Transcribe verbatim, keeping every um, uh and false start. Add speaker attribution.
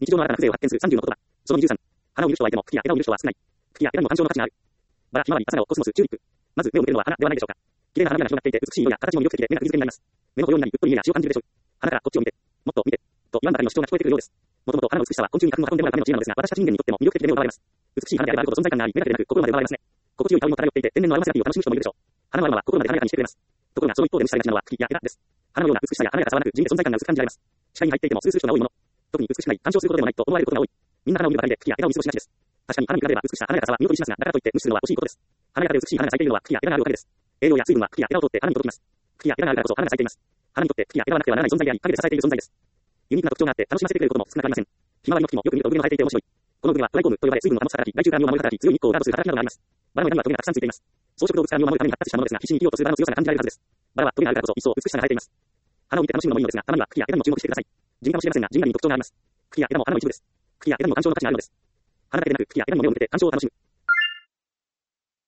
Speaker 1: 日常の新たな風情を発見するさんじゅうの言葉。そのにじゅうさん。花を見る人はいても、茎や枝を見る人は少ない。茎や枝にも単調の価値がある。バラ、ひまわり、朝顔、コスモス、チューリップ。まず、目を向けるのは花ではないでしょうか。綺麗な花びらが広がっていて、美しい色や形も魅力的で、目が釘付けになります。目の保養になり、うっとり目や血を感じるでしょう。花からこっちを見て、もっと見て、と言わんばかりの主張が聞こえてくるようです。もともと花の美しさは昆虫に核を運んでもらうための知恵なのですが、私たち人間にとっても魅力的で目を奪われます。美しい花であればあるほど存在感があり、目だけでなく心まで奪われますね。心地よい香りも漂っていて、天然のアロマセラピーを楽しむ人もいるでしょう。花のアロマは心まで華やかにしてくれます。ところが、その一方で無視されがちなのは茎や枝です。花のような美しさや華やかさはなく、地味で存在感が薄く感じられます。視界に入っていてもスースー人が多いもの。特に美しくない、干渉することでもないと思われることが多い。みんな花を見るばかりで茎や枝を見過ごしがちです。確かに花に比べれば美しさ、華やかさは見劣りしますが、だからといって無視するのは惜しいことです。華やかで美しい花が咲いているのは茎や枝があるおかげです。栄養や水分は茎や枝を通って花に届きます。茎や枝があるからこそ花が咲いています。花にとって茎や枝はなくてはならない存在であり、陰で支えている存在です。ユニークな特徴があって楽しませてくれることも少なくありません。ひまわりの木もよく見ると産毛の生えていて面白い。この産毛はトライコームと呼ばれ、水分を保つ働き、害虫から身を守る働き、強い日光をガードする働きなどがあります。バラの枝にはトゲがたくさんついています。草食動物から身を守るために発達したものですが、必死に生きようとするバラの強さが感じられるはずです。バラはトゲがあるからこそ一層美しさが生えています。花を見て楽しむのもいいのですが、たまには茎や枝にも注目してください。地味かもしれませんが、地味なりに特徴があります。茎や枝も花の一部です。茎や枝にも鑑賞の価値があるのです。花だけでなく、茎や枝にも目を向けて鑑賞を楽しむ。